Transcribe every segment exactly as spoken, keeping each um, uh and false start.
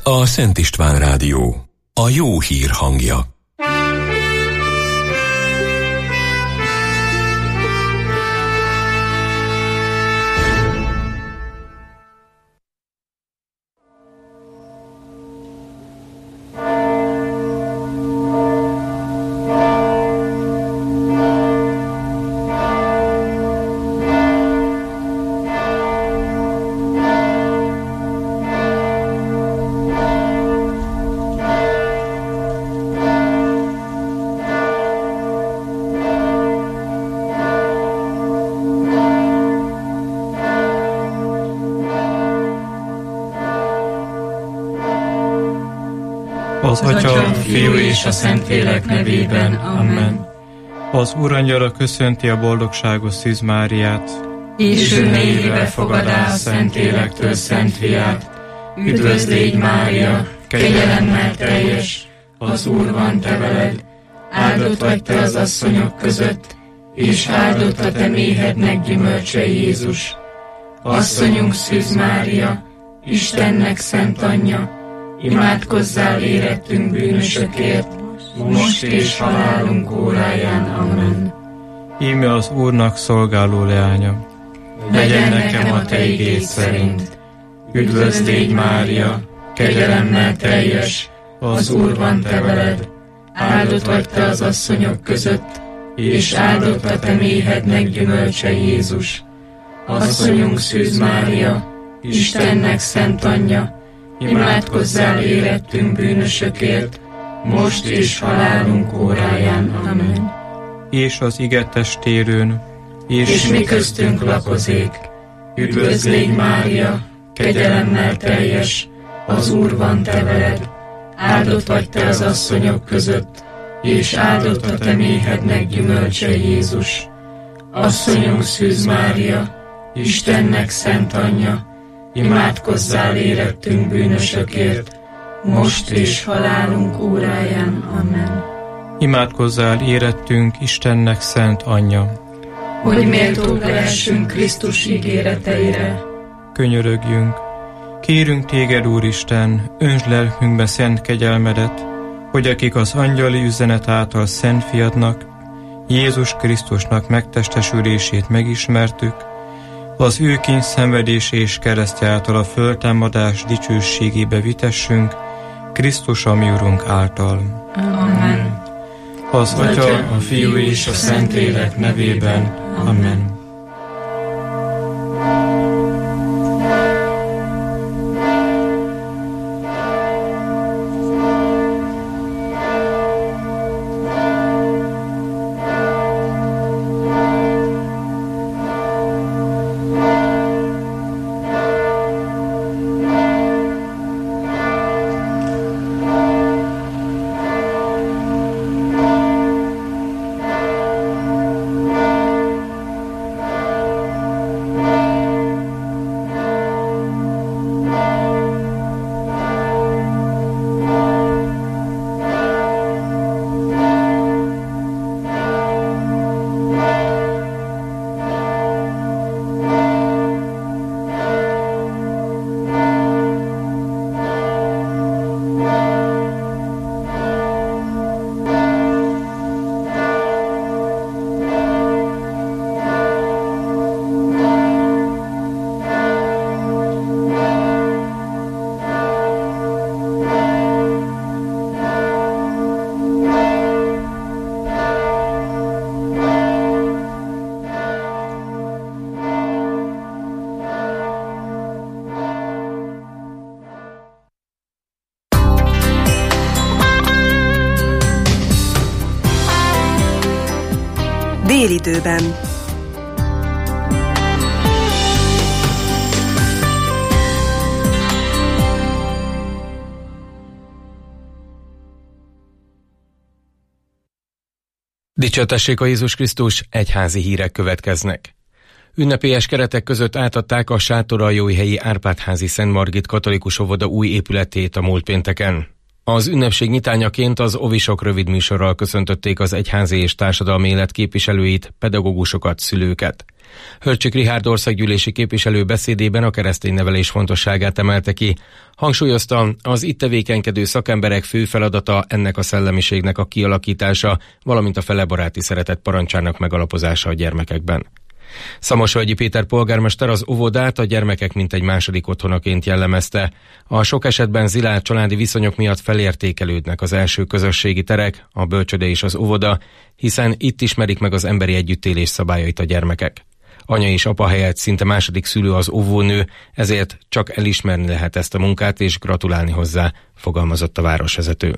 a Szent István Rádió, a jó hír hangja. Az Atya, a Fiú és a Szentlélek nevében. Amen. Az Urangyala köszönti a boldogságos Szűz Máriát, és ő mélyébe fogadá a Szentlélektől Szent Fiát. Üdvözl légy, Mária, kegyelemmel teljes, az Úr van te veled, áldott vagy te az asszonyok között, és áldott a te méhednek gyümölcse Jézus. Asszonyunk Szűz Mária, Istennek szent anyja, imádkozzál érettünk bűnösökért, most és halálunk óráján. Amen. Íme az Úrnak szolgáló leánya. Legyen nekem a te igéd szerint. Üdvözl légy, Mária, kegyelemmel teljes, az Úr van te veled, áldott vagy te az asszonyok között, és áldott a te méhednek gyümölcse Jézus. Asszonyunk Szűz Mária, Istennek szent anyja, imádkozzál érettünk bűnösökért, most és halálunk óráján. Amen. És az ige testérőn, és, és mi köztünk lakozék. Üdvözl légy, Mária, kegyelemmel teljes, az Úr van te veled, áldott vagy te az asszonyok között, és áldott a te méhednek gyümölcse Jézus. Asszonyunk Szűz Mária, Istennek szent anyja, imádkozzál érettünk bűnösökért, most és halálunk óráján. Amen. Imádkozzál érettünk Istennek szent anyja, hogy méltók lehessünk Krisztus ígéreteire. Könyörögjünk. Kérünk téged, Úristen, öntsd lelkünkbe szent kegyelmedet, hogy akik az angyali üzenet által Szent Fiadnak, Jézus Krisztusnak megtestesülését megismertük, az ő kényszenvedése és keresztje által a föltámadás dicsőségébe vitessünk, Krisztus a mi Urunk által. Amen. Az Atya, a Fiú és a Szentlélek nevében. Amen. Délidőben. Dicsőtessék a Jézus Krisztus, egyházi hírek következnek. Ünnepélyes keretek között átadták a Sátoraljóhelyi Árpád-házi Szent Margit katolikus óvoda új épületét a múlt pénteken. Az ünnepség nyitányaként az ovisok rövid műsorral köszöntötték az egyházi és társadalmi élet képviselőit, pedagógusokat, szülőket. Hörcsik Richárd országgyűlési képviselő beszédében a keresztény nevelés fontosságát emelte ki. Hangsúlyozta, az itt tevékenykedő szakemberek fő feladata ennek a szellemiségnek a kialakítása, valamint a felebaráti szeretet parancsának megalapozása a gyermekekben. Szamosvölgyi Péter polgármester az óvodát a gyermekek mintegy második otthonaként jellemezte. A sok esetben zilárd családi viszonyok miatt felértékelődnek az első közösségi terek, a bölcsöde és az óvoda, hiszen itt ismerik meg az emberi együttélés szabályait a gyermekek. Anya és apa helyett szinte második szülő az óvónő, ezért csak elismerni lehet ezt a munkát és gratulálni hozzá, fogalmazott a városvezető.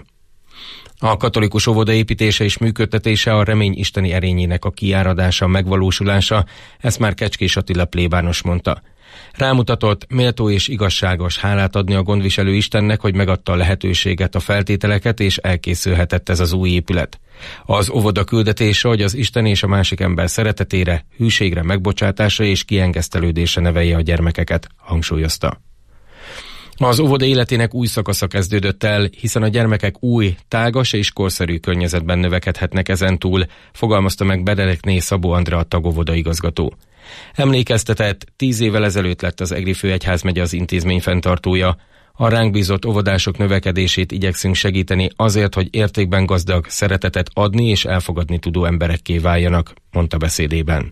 A katolikus óvoda építése és működtetése a remény isteni erényének a kiáradása, megvalósulása, ezt már Kecskés Attila plébános mondta. Rámutatott, méltó és igazságos hálát adni a gondviselő Istennek, hogy megadta a lehetőséget, a feltételeket, és elkészülhetett ez az új épület. Az óvoda küldetése, hogy az Isten és a másik ember szeretetére, hűségre, megbocsátásra és kiengesztelődésre nevelje a gyermekeket, hangsúlyozta. Az óvoda életének új szakasza kezdődött el, hiszen a gyermekek új, tágas és korszerű környezetben növekedhetnek ezentúl, fogalmazta meg Bedelekné Szabó Andrea tagóvoda igazgató. Emlékeztetett, tíz évvel ezelőtt lett az Egri főegyházmegye az intézmény fenntartója. A ránk bízott óvodások növekedését igyekszünk segíteni azért, hogy értékben gazdag, szeretetet adni és elfogadni tudó emberekké váljanak, mondta beszédében.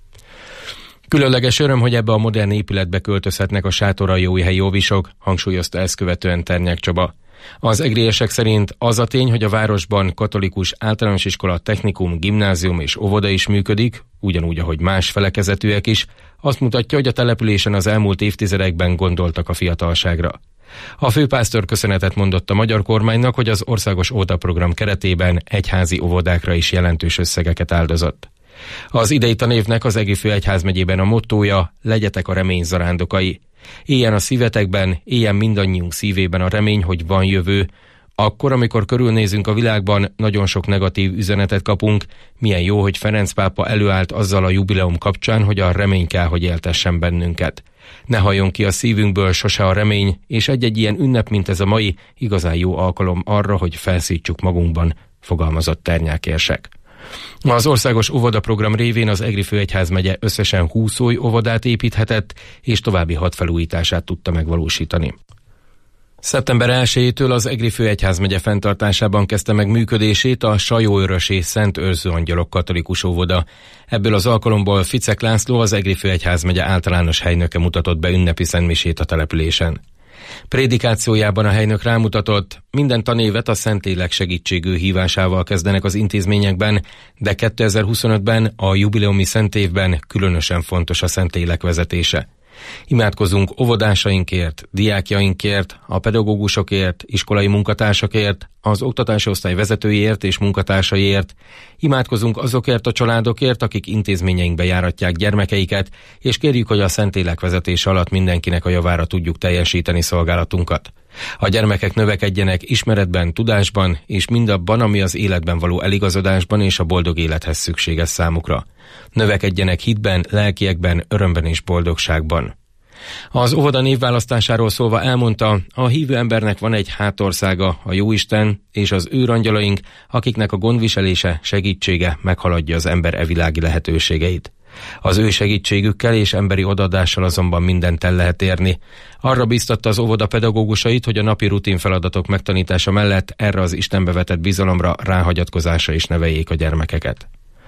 Különleges öröm, hogy ebbe a modern épületbe költözhetnek a sátoraljóhelyi óvisok, hangsúlyozta ezt követően Ternyák Csaba. Az egriesek szerint az a tény, hogy a városban katolikus általános iskola, technikum, gimnázium és óvoda is működik, ugyanúgy, ahogy más felekezetűek is, azt mutatja, hogy a településen az elmúlt évtizedekben gondoltak a fiatalságra. A főpásztor köszönetet mondott a magyar kormánynak, hogy az országos óvodaprogram keretében egyházi óvodákra is jelentős összegeket áldozott. Az idei tanévnek az Egri főegyházmegyében a mottója: legyetek a remény zarándokai. Éljen a szívetekben, éljen mindannyiunk szívében a remény, hogy van jövő. Akkor, amikor körülnézünk a világban, nagyon sok negatív üzenetet kapunk. Milyen jó, hogy Ferenc pápa előállt azzal a jubileum kapcsán, hogy a remény kell, hogy éltessen bennünket. Ne halljon ki a szívünkből sose a remény, és egy-egy ilyen ünnep, mint ez a mai, igazán jó alkalom arra, hogy felszítsuk magunkban, fogalmazott Ternyák érsek. Az országos óvodaprogram révén az Egri főegyházmegye összesen húsz új óvodát építhetett, és további hat felújítását tudta megvalósítani. szeptember elsejétől az Egri főegyházmegye fenntartásában kezdte meg működését a Sajóörösi Szent Őrző Angyalok katolikus óvoda. Ebből az alkalomból Ficek László, az Egri főegyházmegye általános helynöke mutatott be ünnepi szentmisét a településen. Prédikációjában a helynök rámutatott, minden tanévet a Szentlélek segítségű hívásával kezdenek az intézményekben, de kétezer-huszonötben, a jubileumi szentévben különösen fontos a Szentlélek vezetése. Imádkozunk óvodásainkért, diákjainkért, a pedagógusokért, iskolai munkatársakért, az oktatási osztály vezetőiért és munkatársaiért. Imádkozunk azokért a családokért, akik intézményeinkbe járatják gyermekeiket, és kérjük, hogy a Szentlélek vezetése alatt mindenkinek a javára tudjuk teljesíteni szolgálatunkat. A gyermekek növekedjenek ismeretben, tudásban és mindabban, ami az életben való eligazodásban és a boldog élethez szükséges számukra. Növekedjenek hitben, lelkiekben, örömben és boldogságban. Az óvoda névválasztásáról szólva elmondta, a hívő embernek van egy hátországa, a Jóisten és az őrangyalaink, akiknek a gondviselése, segítsége meghaladja az ember evilági lehetőségeit. Az ő segítségükkel és emberi odaadással azonban mindent el lehet érni. Arra biztatta az óvoda pedagógusait, hogy a napi rutin feladatok megtanítása mellett erre az Istenbe vetett bizalomra, ráhagyatkozásra is neveljék a gyermekeket.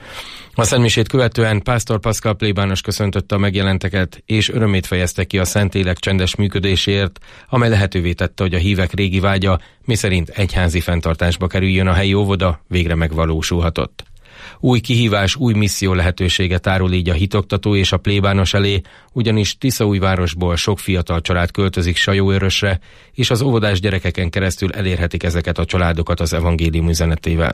A szentmisét követően pásztor Pascal plébános köszöntötte a megjelenteket, és örömét fejezte ki a Szentlélek csendes működéséért, amely lehetővé tette, hogy a hívek régi vágya, miszerint egyházi fenntartásba kerüljön a helyi óvoda, végre megvalósulhatott. Új kihívás, új misszió lehetősége tárul így a hitoktató és a plébános elé, ugyanis Tiszaújvárosból sok fiatal család költözik Sajóörösre, és az óvodás gyerekeken keresztül elérhetik ezeket a családokat az evangélium üzenetével.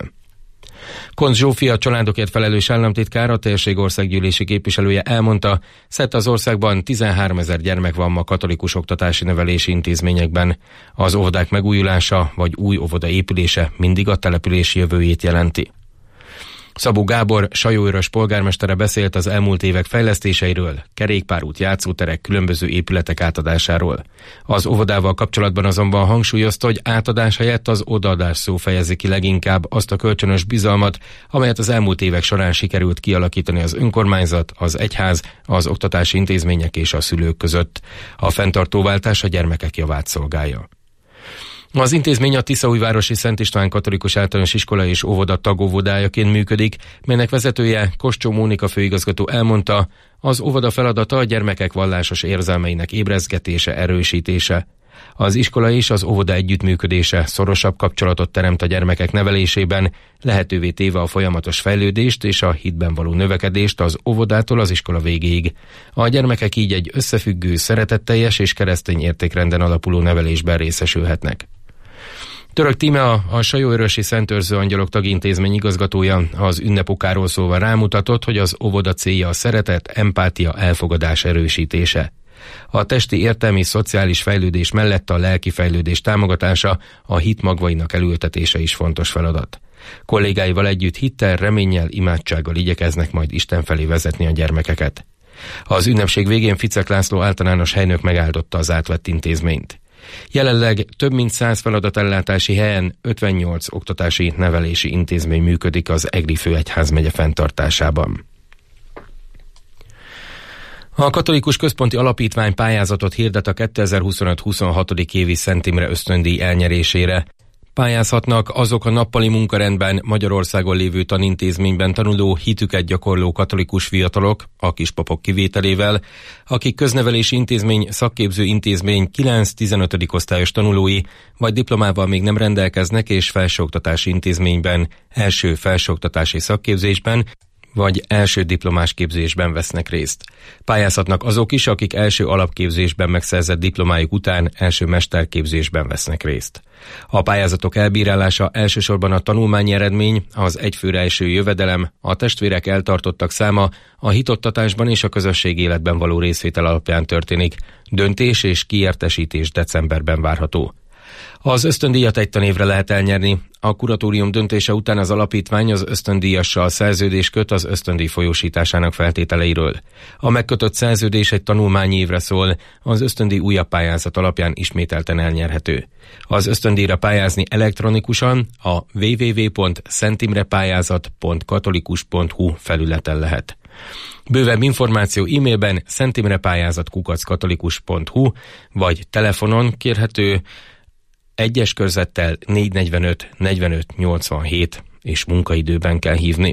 Koncz Zsófia, családokért felelős államtitkár, a térség országgyűlési képviselője elmondta, szerte az országban tizenháromezer gyermek van ma katolikus oktatási nevelési intézményekben. Az óvodák megújulása vagy új óvoda épülése mindig a település jövőjét jelenti. Szabó Gábor, Sajóörös polgármestere beszélt az elmúlt évek fejlesztéseiről, kerékpárút, játszóterek, különböző épületek átadásáról. Az óvodával kapcsolatban azonban hangsúlyozta, hogy átadás helyett az odaadás szó fejezi ki leginkább azt a kölcsönös bizalmat, amelyet az elmúlt évek során sikerült kialakítani az önkormányzat, az egyház, az oktatási intézmények és a szülők között. A fenntartóváltás a gyermekek javát szolgálja. Az intézmény a Tiszaújvárosi Szent István Katolikus Általános Iskola és Óvoda tagóvodájaként működik, melynek vezetője, Koscsó Mónika főigazgató elmondta, az óvoda feladata a gyermekek vallásos érzelmeinek ébrezgetése, erősítése. Az iskola és az óvoda együttműködése szorosabb kapcsolatot teremt a gyermekek nevelésében, lehetővé téve a folyamatos fejlődést és a hitben való növekedést az óvodától az iskola végéig. A gyermekek így egy összefüggő, szeretetteljes és keresztény értékrenden alapuló nevelésben részesülhetnek. Török Tíme, a, a Sajóörösi Szentőrző Angyalok Tagintézmény igazgatója az ünnepokáról szólva rámutatott, hogy az óvoda célja a szeretet, empátia, elfogadás erősítése. A testi, értelmi, szociális fejlődés mellett a lelki fejlődés támogatása, a hit magvainak elültetése is fontos feladat. Kollégáival együtt hittel, reménnyel, imádsággal igyekeznek majd Isten felé vezetni a gyermekeket. Az ünnepség végén Ficek László általános helynök megáldotta az átvett intézményt. Jelenleg több mint száz feladatellátási helyen ötvennyolc oktatási nevelési intézmény működik az Egri főegyházmegye fenntartásában. A Katolikus Központi Alapítvány pályázatot hirdet a kétezer-huszonöt huszonhatodik évi Szent Imre ösztöndíj elnyerésére. Pályázhatnak azok a nappali munkarendben Magyarországon lévő tanintézményben tanuló, hitüket gyakorló katolikus fiatalok, a kispapok kivételével, akik köznevelési intézmény, szakképző intézmény kilenc-tizenötödik osztályos tanulói, vagy diplomával még nem rendelkeznek és felsőoktatási intézményben, első felsőoktatási szakképzésben, vagy első diplomás képzésben vesznek részt. Pályázhatnak azok is, akik első alapképzésben megszerzett diplomájuk után első mesterképzésben vesznek részt. A pályázatok elbírálása elsősorban a tanulmányi eredmény, az egyfőre eső jövedelem, a testvérek eltartottak száma, a hitoktatásban és a közösségi életben való részvétel alapján történik. Döntés és kiértesítés decemberben várható. Az ösztöndíjat egy tanévre lehet elnyerni. A kuratórium döntése után az alapítvány az ösztöndíjassal szerződés köt az ösztöndíj folyósításának feltételeiről. A megkötött szerződés egy tanulmányi évre szól, az ösztöndíj újabb pályázat alapján ismételten elnyerhető. Az ösztöndíjra pályázni elektronikusan a double-u double-u double-u pont szentimrepályázat pont katolikus pont hu felületen lehet. Bővebb információ e-mailben szentimrepályázat kukac katolikus pont hu vagy telefonon kérhető egyes körzettel négy negyvenöt negyvenöt nyolcvanhét és munkaidőben kell hívni.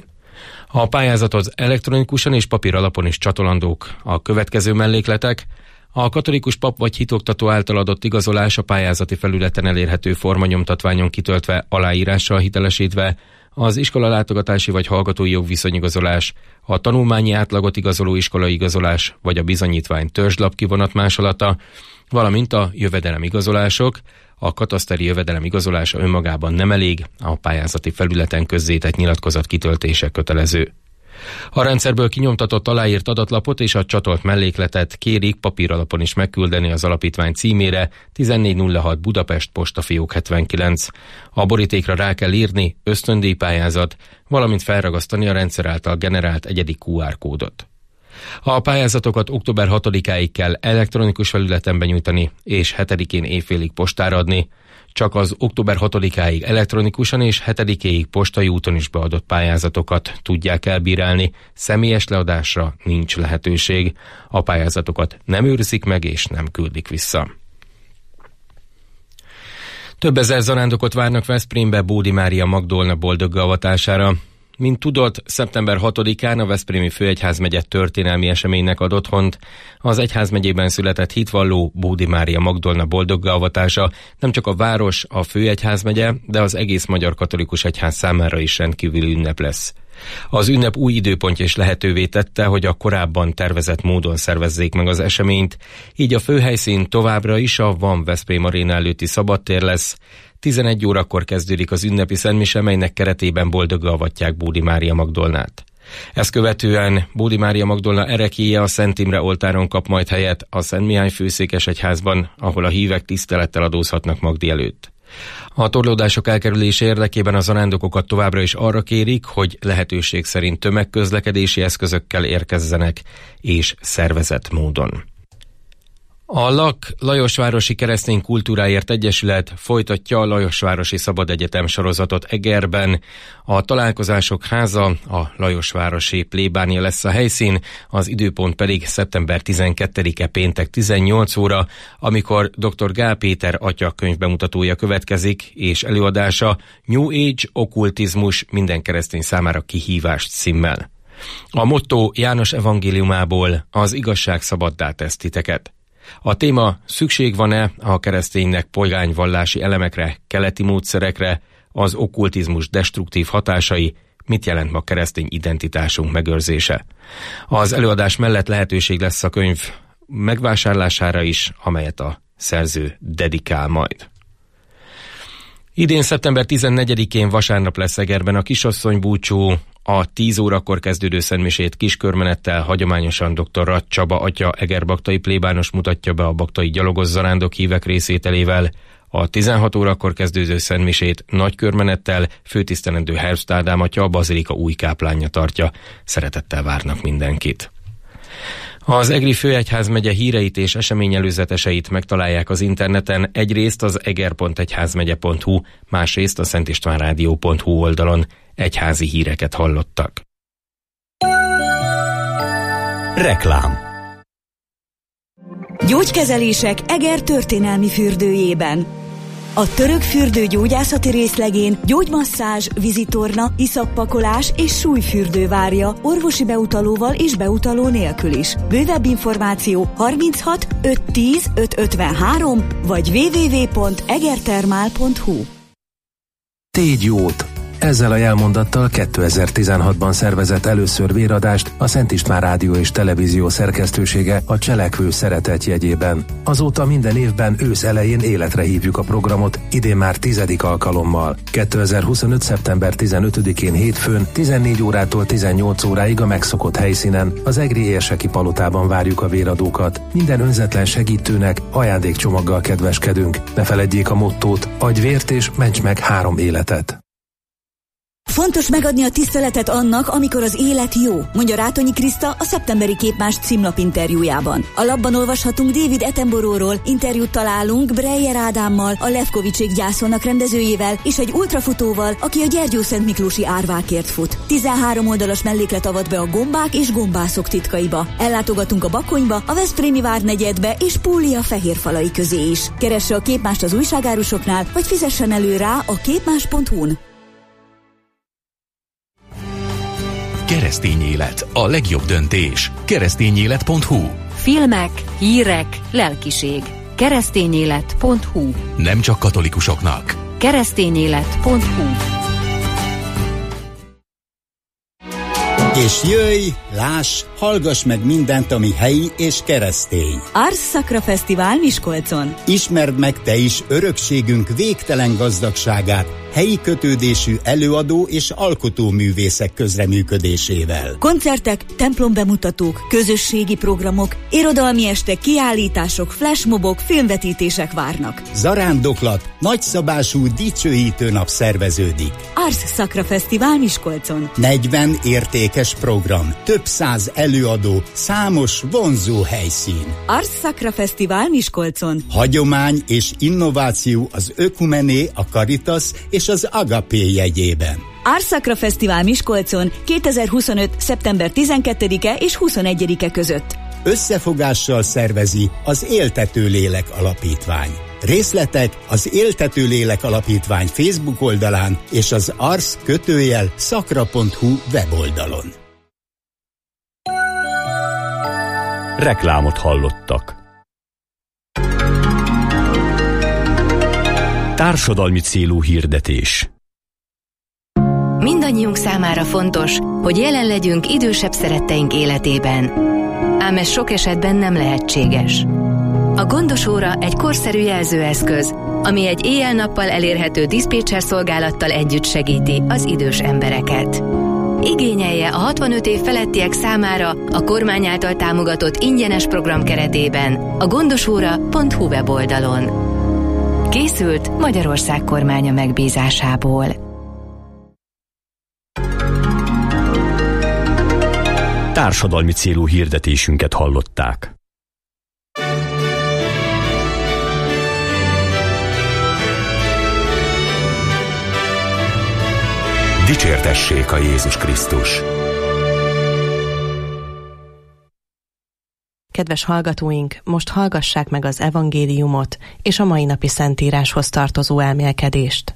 A pályázatot elektronikusan és papír alapon is csatolandók a következő mellékletek. A katolikus pap vagy hitoktató által adott igazolás a pályázati felületen elérhető formanyomtatványon kitöltve, aláírással hitelesítve, az iskola látogatási vagy hallgatói jogviszonyigazolás, a tanulmányi átlagot igazoló iskolai igazolás vagy a bizonyítvány törzslap kivonat másolata, valamint a jövedelem igazolások. A kataszteri jövedelem igazolása önmagában nem elég, a pályázati felületen közzétett nyilatkozat kitöltése kötelező. A rendszerből kinyomtatott aláírt adatlapot és a csatolt mellékletet kérik papíralapon is megküldeni az alapítvány címére tizennégy nulla hat Budapest postafiók hetvenkilenc. A borítékra rá kell írni ösztöndíjpályázat, valamint felragasztani a rendszer által generált egyedi kú ár kódot. A pályázatokat október hatodikáig kell elektronikus felületen benyújtani, és hetedikén éjfélig postára adni. Csak az október hatodikáig elektronikusan és hetedikéig postai úton is beadott pályázatokat tudják elbírálni, személyes leadásra nincs lehetőség. A pályázatokat nem őrzik meg és nem küldik vissza. Több ezer zarándokot várnak Veszprémbe Bódi Mária Magdolna boldogga avatására. Mint tudott, szeptember hatodikán a Veszprémi Főegyházmegye történelmi eseménynek ad otthont. Az egyházmegyében született hitvalló Bódi Mária Magdolna boldogga avatása nem csak a város, a Főegyházmegye, de az egész magyar katolikus egyház számára is rendkívüli ünnep lesz. Az ünnep új időpontja is lehetővé tette, hogy a korábban tervezett módon szervezzék meg az eseményt, így a főhelyszín továbbra is a Van Veszprém Aréna előtti szabadtér lesz. tizenegy órakor kezdődik az ünnepi szentmise, melynek keretében boldogga avatják Bódi Mária Magdolnát. Ezt követően Bódi Mária Magdolna ereklyéje a Szent Imre oltáron kap majd helyet a Szent Mihály főszékesegyházban, ahol a hívek tisztelettel adózhatnak Magdi előtt. A torlódások elkerülése érdekében a zarándokokat továbbra is arra kérik, hogy lehetőség szerint tömegközlekedési eszközökkel érkezzenek és szervezett módon. A Lak Lajosvárosi Keresztény Kultúráért Egyesület folytatja a Lajosvárosi Szabad Egyetem sorozatot Egerben. A találkozások háza, a Lajosvárosi plébánia lesz a helyszín, az időpont pedig szeptember tizenkettedike péntek tizennyolc óra, amikor dr. Gál Péter atya könyvbemutatója következik, és előadása New Age okkultizmus minden keresztény számára kihívás címmel. A motto János evangéliumából: az igazság szabaddá tesz titeket. A téma: szükség van-e a kereszténynek pogányvallási elemekre, keleti módszerekre, az okkultizmus destruktív hatásai, mit jelent ma keresztény identitásunk megőrzése. Az előadás mellett lehetőség lesz a könyv megvásárlására is, amelyet a szerző dedikál majd. Idén szeptember tizennegyedikén vasárnap lesz Egerben a Kisasszony búcsú. A tíz órakor kezdődő szentmisét kiskörmenettel hagyományosan dr. Rath Csaba atya egerbaktai plébános mutatja be a baktai gyalogos zarándok hívek részételével. A tizenhat órakor kezdődő szentmisét nagy körmenettel főtisztelendő Herbst Ádám atya a bazilika új káplánja tartja. Szeretettel várnak mindenkit. Az Egri Főegyházmegye híreit és eseményelőzeteseit megtalálják az interneten, egyrészt az eger pont egyházmegye pont hu, másrészt a szentistvánrádió pont hu oldalon. Egyházi híreket hallottak. Reklám. Gyógykezelések Eger történelmi fürdőjében. A török fürdő gyógyászati részlegén gyógymasszázs, vizitorna, iszappakolás és súlyfürdő várja orvosi beutalóval és beutaló nélkül is. Bővebb információ harminchat ötszáz tíz ötszázötvenhárom vagy double-u double-u double-u pont egertermál pont hu. Tégy jót! Ezzel a jelmondattal kétezer-tizenhatban szervezett először véradást a Szent István Rádió és Televízió szerkesztősége a Cselekvő Szeretet jegyében. Azóta minden évben ősz elején életre hívjuk a programot, idén már tizedik alkalommal. kétezer-huszonöt. szeptember tizenötödikén hétfőn tizennégy órától tizennyolc óráig a megszokott helyszínen, az Egri Érseki Palotában várjuk a véradókat. Minden önzetlen segítőnek ajándékcsomaggal kedveskedünk. Ne feledjék a mottót: adj vért és ments meg három életet. Fontos megadni a tiszteletet annak, amikor az élet jó, mondja Rátonyi Kriszta a szeptemberi Képmás címlap interjújában. A lapban olvashatunk David Attenborough-ról, interjút találunk Breyer Ádámmal, a Levkovicsék gyászolnak rendezőjével, és egy ultrafutóval, aki a Gyergyószentmiklósi árvákért fut. tizenhárom oldalas melléklet avat be a gombák és gombászok titkaiba. Ellátogatunk a Bakonyba, a Veszprémi várnegyedbe és Púlia fehérfalai közé is. Keresse a Képmást az újságárusoknál, vagy fizessen elő rá a képmás pont hu-n. Keresztény élet, a legjobb döntés. keresztényélet pont hu. Filmek, hírek, lelkiség. keresztényélet pont hu. Nem csak katolikusoknak. keresztényélet pont hu. És jöjj, láss, hallgass meg mindent, ami helyi és keresztény. Ars Sacra Fesztivál Miskolcon. Ismerd meg te is örökségünk végtelen gazdagságát, helyi kötődésű előadó és alkotóművészek közreműködésével. Koncertek, templombemutatók, közösségi programok, irodalmi estek, kiállítások, flashmobok, filmvetítések várnak. Zarándoklat, nagyszabású dicsőítő nap szerveződik. Ars Sacra Fesztivál Miskolcon. negyven értékes program, több száz előadó, számos vonzó helyszín. Ars Sacra Fesztivál Miskolcon. Hagyomány és innováció az Ökumené, a Caritas és az Agapé jegyében. Ars Sacra Fesztivál Miskolcon kétezer-huszonöt. szeptember tizenkettedike és huszonegyedike között. Összefogással szervezi az Éltető Lélek Alapítvány. Részletek az Éltető Lélek Alapítvány Facebook oldalán és az ars kötőjel szakra pont hu weboldalon. Reklámot hallottak. Társadalmi célú hirdetés. Mindannyiunk számára fontos, hogy jelen legyünk idősebb szeretteink életében. Ám ez sok esetben nem lehetséges. A gondosóra egy korszerű jelzőeszköz, ami egy éjjel-nappal elérhető diszpécser szolgálattal együtt segíti az idős embereket. Igényelje a hatvanöt év felettiek számára a kormány által támogatott ingyenes program keretében a gondosóra pont hu weboldalon. Készült Magyarország kormánya megbízásából. Társadalmi célú hirdetésünket hallották. Dicsértessék a Jézus Krisztus! Kedves hallgatóink, most hallgassák meg az evangéliumot és a mai napi szentíráshoz tartozó elmélkedést.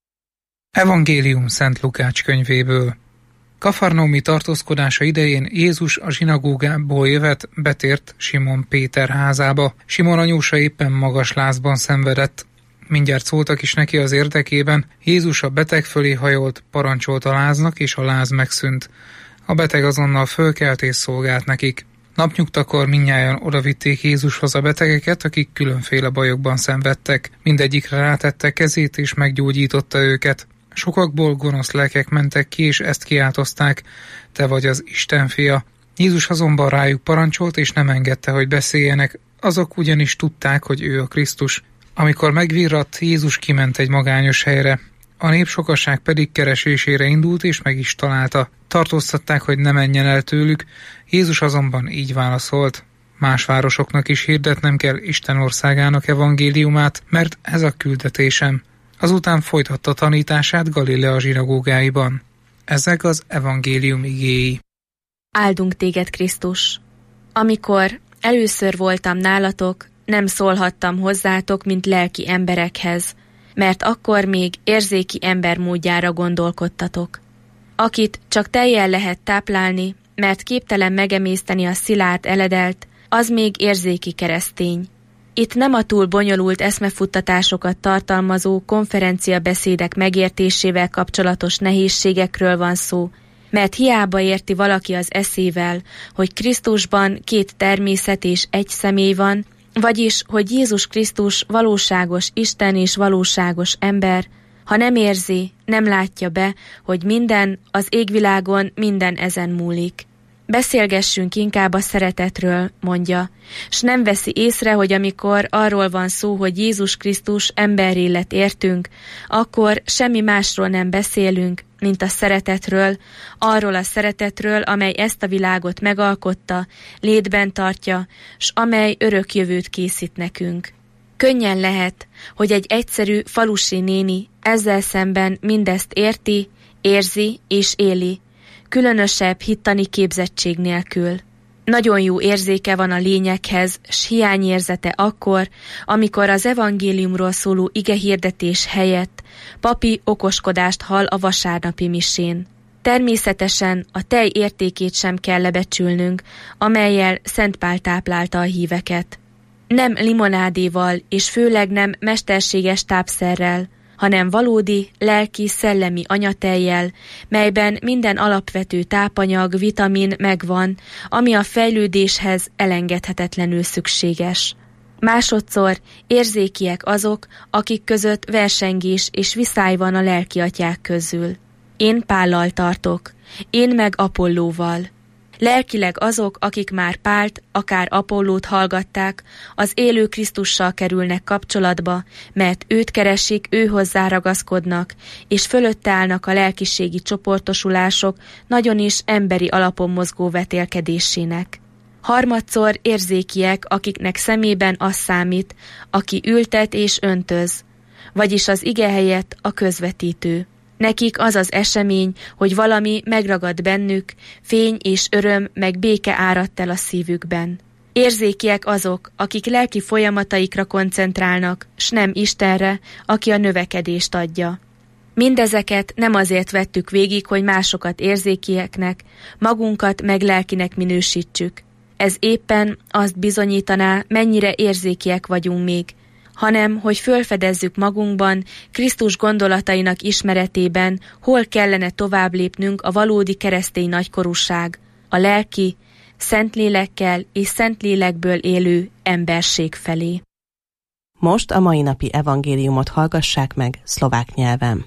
Evangélium Szent Lukács könyvéből. Kafarnaumi tartózkodása idején Jézus a zsinagógából jövet, betért Simon Péter házába. Simon anyósa éppen magas lázban szenvedett. Mindjárt szóltak is neki az érdekében. Jézus a beteg fölé hajolt, parancsolt a láznak, és a láz megszűnt. A beteg azonnal fölkelt és szolgált nekik. Napnyugtakor mindnyájan odavitték Jézushoz a betegeket, akik különféle bajokban szenvedtek. Mindegyikre rátette kezét, és meggyógyította őket. Sokakból gonosz lelkek mentek ki, és ezt kiáltozták: te vagy az Isten fia. Jézus azonban rájuk parancsolt, és nem engedte, hogy beszéljenek, azok ugyanis tudták, hogy ő a Krisztus. Amikor megvirratt, Jézus kiment egy magányos helyre. A népsokaság pedig keresésére indult, és meg is találta. Tartóztatták, hogy ne menjen el tőlük, Jézus azonban így válaszolt: más városoknak is hirdetnem kell Isten országának evangéliumát, mert ez a küldetésem. Azután folytatta tanítását Galilea zsinagógáiban. Ezek az evangélium igéi. Áldunk téged, Krisztus! Amikor először voltam nálatok, nem szólhattam hozzátok, mint lelki emberekhez, mert akkor még érzéki embermódjára gondolkodtatok. Akit csak tejjel lehet táplálni, mert képtelen megemészteni a szilárd eledelt, az még érzéki keresztény. Itt nem a túl bonyolult eszmefuttatásokat tartalmazó konferenciabeszédek megértésével kapcsolatos nehézségekről van szó, mert hiába érti valaki az eszével, hogy Krisztusban két természet és egy személy van, vagyis, hogy Jézus Krisztus valóságos Isten és valóságos ember, ha nem érzi, nem látja be, hogy minden az égvilágon minden ezen múlik. Beszélgessünk inkább a szeretetről, mondja, s nem veszi észre, hogy amikor arról van szó, hogy Jézus Krisztus emberré lett értünk, akkor semmi másról nem beszélünk, mint a szeretetről, arról a szeretetről, amely ezt a világot megalkotta, létben tartja, s amely örök jövőt készít nekünk. Könnyen lehet, hogy egy egyszerű falusi néni ezzel szemben mindezt érti, érzi és éli, különösebb hittani képzettség nélkül. Nagyon jó érzéke van a lényekhez, s hiányérzete akkor, amikor az evangéliumról szóló igehirdetés helyett papi okoskodást hall a vasárnapi misén. Természetesen a tej értékét sem kell lebecsülnünk, amellyel Szent Pál táplálta a híveket. Nem limonádéval és főleg nem mesterséges tápszerrel, hanem valódi, lelki, szellemi anyatejjel, melyben minden alapvető tápanyag, vitamin megvan, ami a fejlődéshez elengedhetetlenül szükséges. Másodszor érzékiek azok, akik között versengés és viszály van a lelkiatyák közül. Én Pállal tartok, én meg Apollóval. Lelkileg azok, akik már Pált, akár Apollót hallgatták, az élő Krisztussal kerülnek kapcsolatba, mert őt keresik, ő hozzá ragaszkodnak, és fölötte állnak a lelkiségi csoportosulások nagyon is emberi alapon mozgó vetélkedésének. Harmadszor érzékiek, akiknek szemében az számít, aki ültet és öntöz, vagyis az ige helyett a közvetítő. Nekik az az esemény, hogy valami megragad bennük, fény és öröm meg béke áradt el a szívükben. Érzékiek azok, akik lelki folyamataikra koncentrálnak, s nem Istenre, aki a növekedést adja. Mindezeket nem azért vettük végig, hogy másokat érzékieknek, magunkat meg lelkinek minősítsük. Ez éppen azt bizonyítaná, mennyire érzékiek vagyunk még, hanem hogy fölfedezzük magunkban, Krisztus gondolatainak ismeretében, hol kellene tovább lépnünk a valódi keresztény nagykorúság, a lelki, Szentlélekkel és Szentlélekből élő emberség felé. Most a mai napi evangéliumot hallgassák meg szlovák nyelven.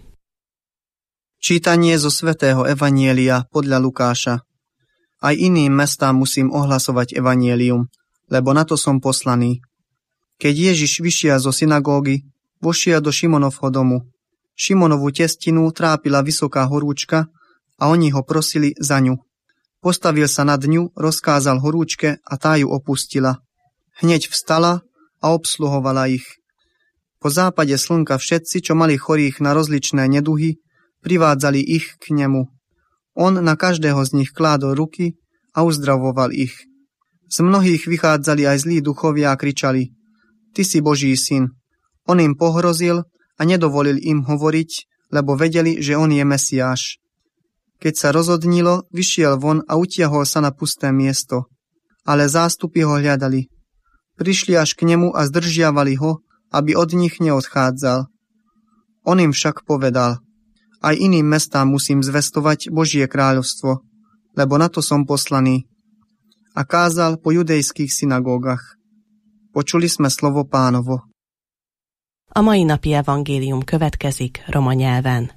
Čítanie zo svätého evanjelia podľa Lukáša. Aj iným mestám musím ohlasovať evanjelium, lebo na to som poslaný. Keď Ježiš vyšiel zo synagógy, vošia do Šimonovho domu. Šimonovú testinu trápila vysoká horúčka a oni ho prosili za ňu. Postavil sa nad ňu, rozkázal horúčke a tá ju opustila. Hneď vstala a obsluhovala ich. Po západe slnka všetci, čo mali chorých na rozličné neduhy, privádzali ich k nemu. On na každého z nich kládol ruky a uzdravoval ich. Z mnohých vychádzali aj zlí duchovia a kričali: Ty si Boží syn. On im pohrozil a nedovolil im hovoriť, lebo vedeli, že on je Mesiáš. Keď sa rozhodnilo, vyšiel von a utiahol sa na pusté miesto. Ale zástupy ho hľadali. Prišli až k nemu a zdržiavali ho, aby od nich neodchádzal. On im však povedal: Aj iným mestám musím zvestovať Božie kráľovstvo, lebo na to som poslaný. A kázal po judejských synagógach. Počuli sme slovo Pánovo. A mai napi evangélium következik roma nyelven.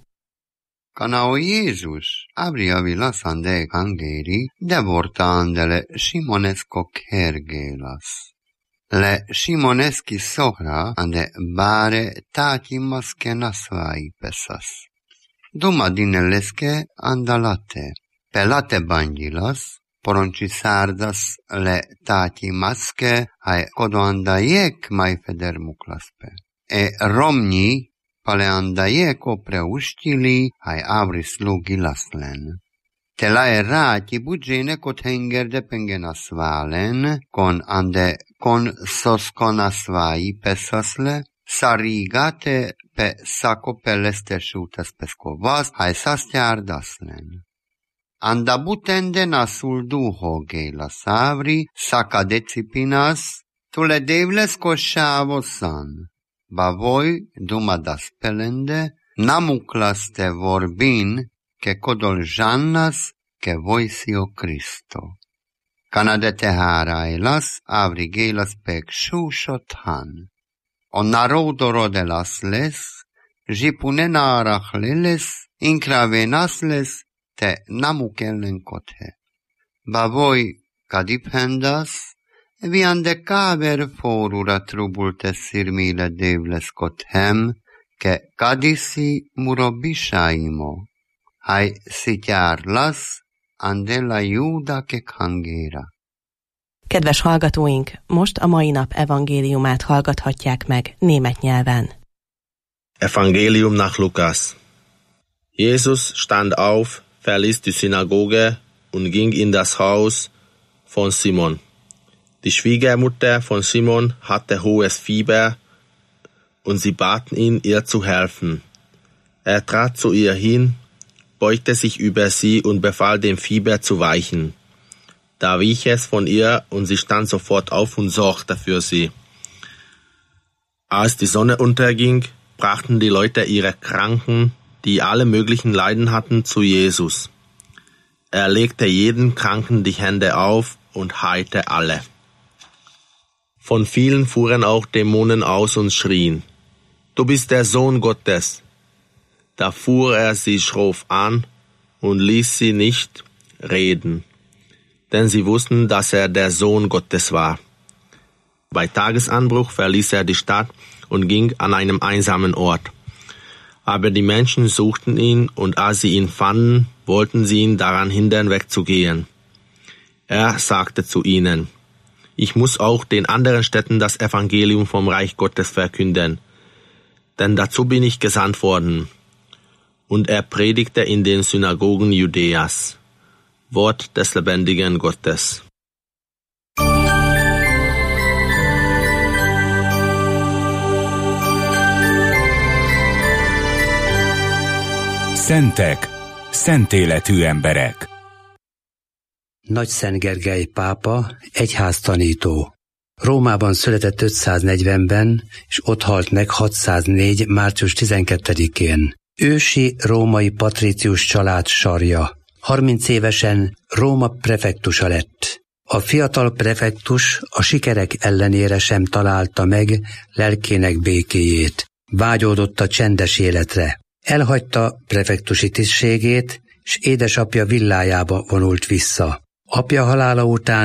Kanao Jézus abriavilas ande evangéli devortaandele Simonesko kergelas. Le Simoneski sohra ande bare tatimaske nasvai pesas. Duma dineleske andalate. Pelate bangilas, poronci sardas le tatimaske ai kodoandajek mai federmuklaspe. E romni paleandajeko preuštili ai avri slugi laslen. Tela errati buggine kot hengerde pengenasvalen, kon ande kon soskonasvai pesasle, sarigate pe sako peleste šutas peskovas, ai sastiardaslen. Anda butende nasul duho geilas avri, sakadecipinas, tule devles košavosan. Ba voi, duma das pelende, namuklaste vorbin, ke kodol žannas, ke voisio Kristo. Kanadete hárailas, avri geilas pek šušot han. O narodo rodelas les, žipune narach leles, inkravenas les, te namukellen kothe. Ba voi, kadipendas, vi ande kaver forura trubulte sirmile devles kothem, ke kadisi murobishaimo. Hai szityárlasz, ande la juda ke kangéra. Kedves hallgatóink, most a mai nap evangéliumát hallgathatják meg német nyelven. Evangelium nach Lukas. Jesus stand auf, verließ die Synagoge und ging in das Haus von Simon. Die Schwiegermutter von Simon hatte hohes Fieber und sie baten ihn, ihr zu helfen. Er trat zu ihr hin, beugte sich über sie und befahl dem Fieber zu weichen. Da wich es von ihr und sie stand sofort auf und sorgte für sie. Als die Sonne unterging, brachten die Leute ihre Kranken, die alle möglichen Leiden hatten, zu Jesus. Er legte jedem Kranken die Hände auf und heilte alle. Von vielen fuhren auch Dämonen aus und schrien: Du bist der Sohn Gottes. Da fuhr er sie schroff an und ließ sie nicht reden, denn sie wussten, dass er der Sohn Gottes war. Bei Tagesanbruch verließ er die Stadt und ging an einem einsamen Ort. Aber die Menschen suchten ihn, und als sie ihn fanden, wollten sie ihn daran hindern, wegzugehen. Er sagte zu ihnen: Ich muss auch den anderen Städten das Evangelium vom Reich Gottes verkünden, denn dazu bin ich gesandt worden. Und er predigte in den Synagogen Judäas. Wort des lebendigen Gottes. Szentek, szentéletű emberek. Nagy Gergely pápa, egyháztanító. Rómában született ötszáznegyvenben, és ott halt meg hatszáznégy. március tizenkettedikén. Ősi római patricius család sarja. harminc évesen Róma prefektusa lett. A fiatal prefektus a sikerek ellenére sem találta meg lelkének békéjét. Vágyódott a csendes életre. Elhagyta prefektusi tisztségét, s édesapja villájába vonult vissza. Apja halála után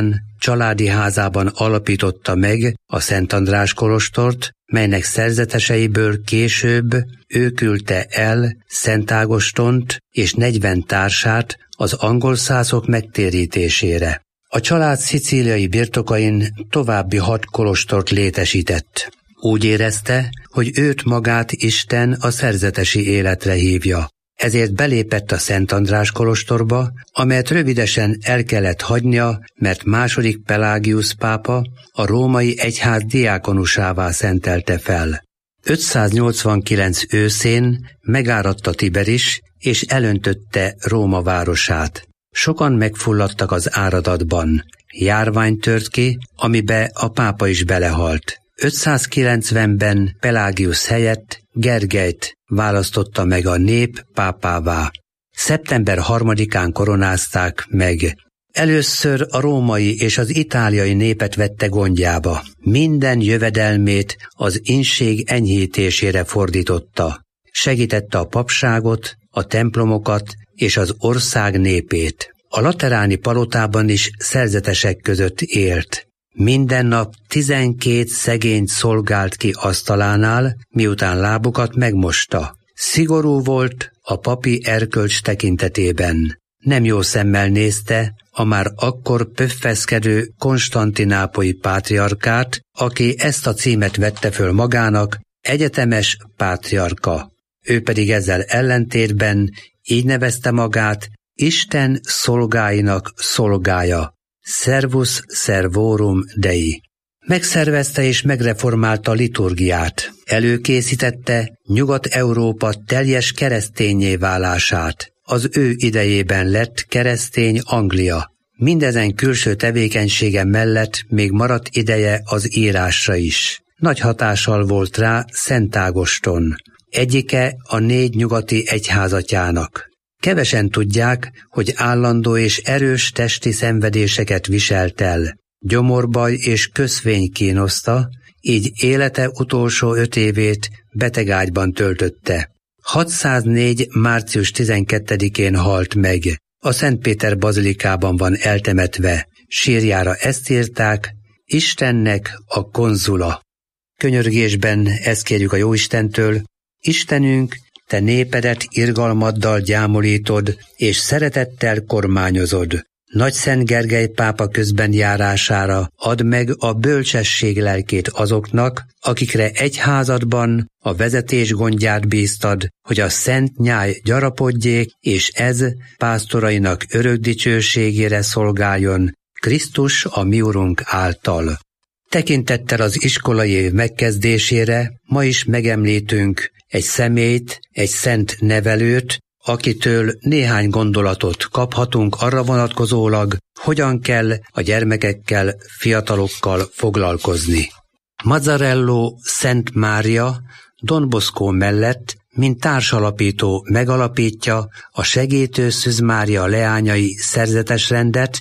családi házában alapította meg a Szent András kolostort, melynek szerzeteseiből később ő küldte el Szent Ágostont és negyven társát az angol szászok megtérítésére. A család szicíliai birtokain további hat kolostort létesített. Úgy érezte, hogy őt magát Isten a szerzetesi életre hívja. Ezért belépett a Szent András kolostorba, amelyet rövidesen el kellett hagynia, mert második Pelágius pápa a római egyház diákonusává szentelte fel. ötszáznyolcvankilenc őszén megáradta Tiberis, és elöntötte Róma városát. Sokan megfulladtak az áradatban. Járvány tört ki, amibe a pápa is belehalt. ötszázkilencvenben Pelágius helyett Gergelyt választotta meg a nép pápává. szeptember harmadikán koronázták meg. Először a római és az itáliai népet vette gondjába. Minden jövedelmét az inség enyhítésére fordította. Segítette a papságot, a templomokat és az ország népét. A lateráni palotában is szerzetesek között élt. Minden nap tizenkét szegényt szolgált ki asztalánál, miután lábukat megmosta. Szigorú volt a papi erkölcs tekintetében. Nem jó szemmel nézte a már akkor pöffeszkedő konstantinápolyi pátriarkát, aki ezt a címet vette föl magának, egyetemes pátriarka. Ő pedig ezzel ellentétben így nevezte magát Isten szolgáinak szolgája. Servus servorum Dei. Megszervezte és megreformálta a liturgiát. Előkészítette Nyugat-Európa teljes kereszténnyé válását. Az ő idejében lett keresztény Anglia. Mindezen külső tevékenysége mellett még maradt ideje az írásra is. Nagy hatással volt rá Szent Ágoston, egyike a négy nyugati egyházatjának. Kevesen tudják, hogy állandó és erős testi szenvedéseket viselt el. Gyomorbaj és köszvény kínoszta, így élete utolsó öt évét betegágyban töltötte. hatszáznégy. március tizenkettedikén halt meg. A Szentpéter bazilikában van eltemetve. Sírjára ezt írták: Istennek a konzula. Könyörgésben ezt kérjük a Jóistentől: Istenünk, te népedet irgalmaddal gyámolítod, és szeretettel kormányozod. Nagy Szent Gergely pápa közben járására add meg a bölcsesség lelkét azoknak, akikre egyházadban a vezetés gondját bíztad, hogy a szent nyáj gyarapodjék, és ez pásztorainak örök dicsőségére szolgáljon, Krisztus a mi Urunk által. Tekintettel az iskolai év megkezdésére ma is megemlítünk egy személyt, egy szent nevelőt, akitől néhány gondolatot kaphatunk arra vonatkozólag, hogyan kell a gyermekekkel, fiatalokkal foglalkozni. Mazzarello Szent Mária Don Bosco mellett, mint társalapító megalapítja a Segítő Szűz Mária leányai szerzetesrendet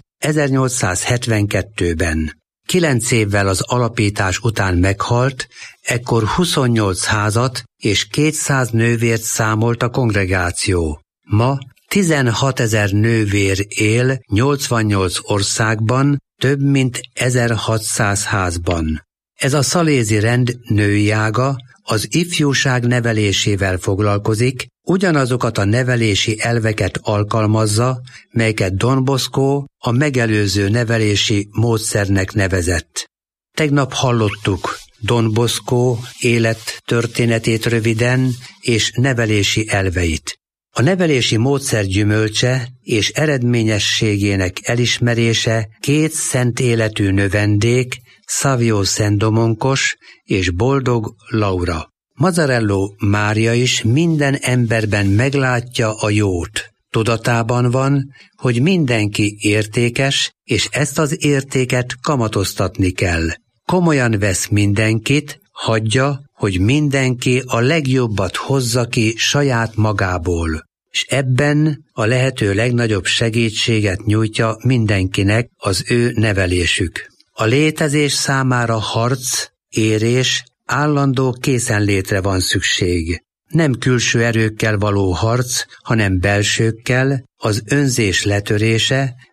ezernyolcszázhetvenkettőben. Kilenc évvel az alapítás után meghalt, ekkor huszonnyolc házat és kétszáz nővért számolt a kongregáció. Ma tizenhatezer nővér él nyolcvannyolc országban, több mint ezerhatszáz házban. Ez a szalézi rend női ága az ifjúság nevelésével foglalkozik, ugyanazokat a nevelési elveket alkalmazza, melyeket Don Bosco a megelőző nevelési módszernek nevezett. Tegnap hallottuk Don Bosco élettörténetét röviden és nevelési elveit. A nevelési módszer gyümölcse és eredményességének elismerése két szent életű növendék, Savio Szendomonkos és Boldog Laura. Mazzarello Mária is minden emberben meglátja a jót. Tudatában van, hogy mindenki értékes, és ezt az értéket kamatoztatni kell. Komolyan vesz mindenkit, hagyja, hogy mindenki a legjobbat hozza ki saját magából, és ebben a lehető legnagyobb segítséget nyújtja mindenkinek az ő nevelésük. A létezés számára harc, érés, állandó készenlétre van szükség. Nem külső erőkkel való harc, hanem belsőkkel, az önzés letörése,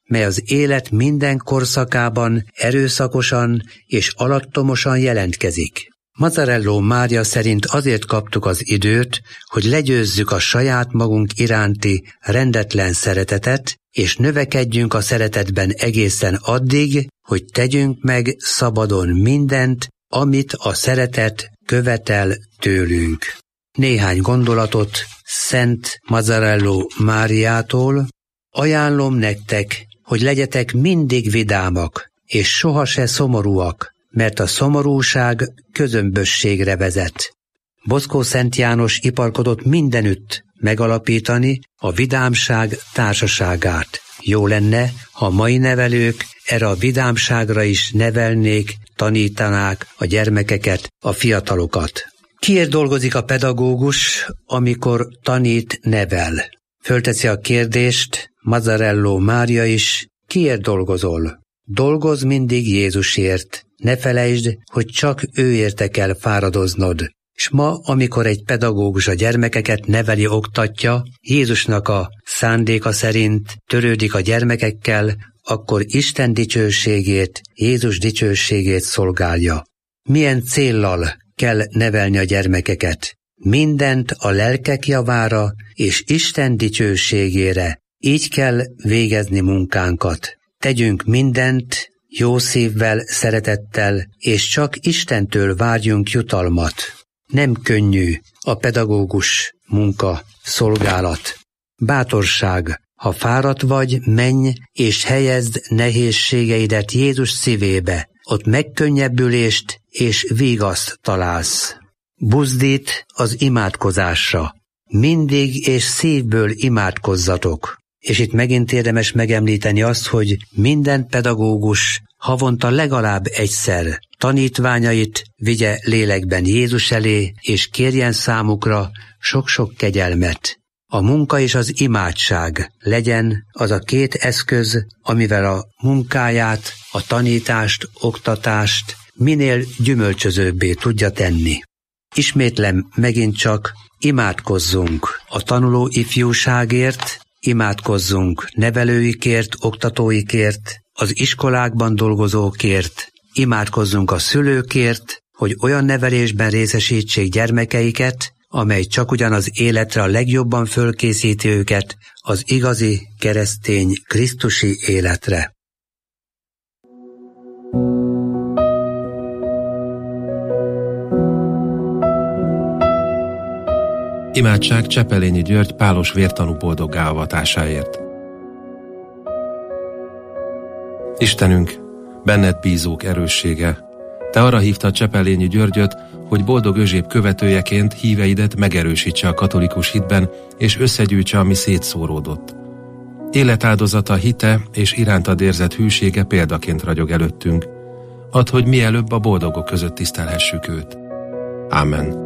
mely az élet minden korszakában erőszakosan és alattomosan jelentkezik. Mazzarello Mária szerint azért kaptuk az időt, hogy legyőzzük a saját magunk iránti rendetlen szeretetet, és növekedjünk a szeretetben egészen addig, hogy tegyünk meg szabadon mindent, amit a szeretet követel tőlünk. Néhány gondolatot Szent Mazzarello Máriától. Ajánlom nektek, hogy legyetek mindig vidámak, és soha se szomorúak, mert a szomorúság közömbösségre vezet. Boszkó Szent János iparkodott mindenütt megalapítani a vidámság társaságát. Jó lenne, ha a mai nevelők erre a vidámságra is nevelnék, tanítanák a gyermekeket, a fiatalokat. Kiért dolgozik a pedagógus, amikor tanít, nevel? Fölteszi a kérdést Mazzarello Mária is, kiért dolgozol? Dolgozz mindig Jézusért, ne felejtsd, hogy csak őérte kell fáradoznod. S ma, amikor egy pedagógus a gyermekeket neveli, oktatja, Jézusnak a szándéka szerint törődik a gyermekekkel, akkor Isten dicsőségét, Jézus dicsőségét szolgálja. Milyen céllal kell nevelni a gyermekeket? Mindent a lelkek javára és Isten dicsőségére. Így kell végezni munkánkat. Tegyünk mindent jó szívvel, szeretettel, és csak Istentől várjunk jutalmat. Nem könnyű a pedagógus munka, szolgálat. Bátorság, ha fáradt vagy, menj és helyezd nehézségeidet Jézus szívébe, ott megkönnyebbülést és vigaszt találsz. Buzdít az imádkozásra. Mindig és szívből imádkozzatok. És itt megint érdemes megemlíteni azt, hogy minden pedagógus havonta legalább egyszer tanítványait vigye lélekben Jézus elé, és kérjen számukra sok-sok kegyelmet. A munka és az imádság legyen az a két eszköz, amivel a munkáját, a tanítást, oktatást minél gyümölcsözőbbé tudja tenni. Ismétlem megint csak, imádkozzunk a tanuló ifjúságért, imádkozzunk nevelőikért, oktatóikért, az iskolákban dolgozókért, imádkozzunk a szülőkért, hogy olyan nevelésben részesítsék gyermekeiket, amely csak ugyan az életre a legjobban fölkészíti őket az igazi keresztény krisztusi életre. Imádság Csepelényi György pálos vértanú boldoggá avatásáért. Istenünk, benned bízók erőssége, te arra hívtad Csepelényi Györgyöt, hogy boldog özséb követőjeként híveidet megerősítse a katolikus hitben, és összegyűjtse, ami szétszóródott. Életáldozata, hite és irántad érzett hűsége példaként ragyog előttünk. Add, hogy mielőbb a boldogok között tisztelhessük őt. Ámen.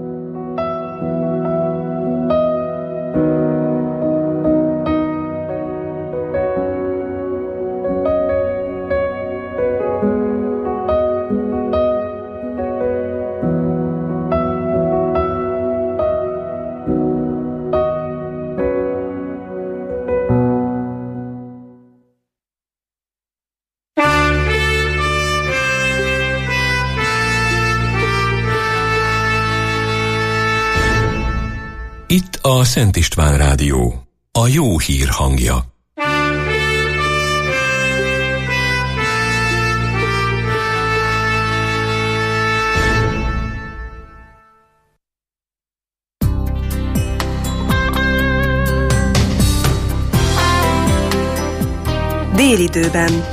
Itt a Szent István Rádió, a jó hír hangja. Délidőben.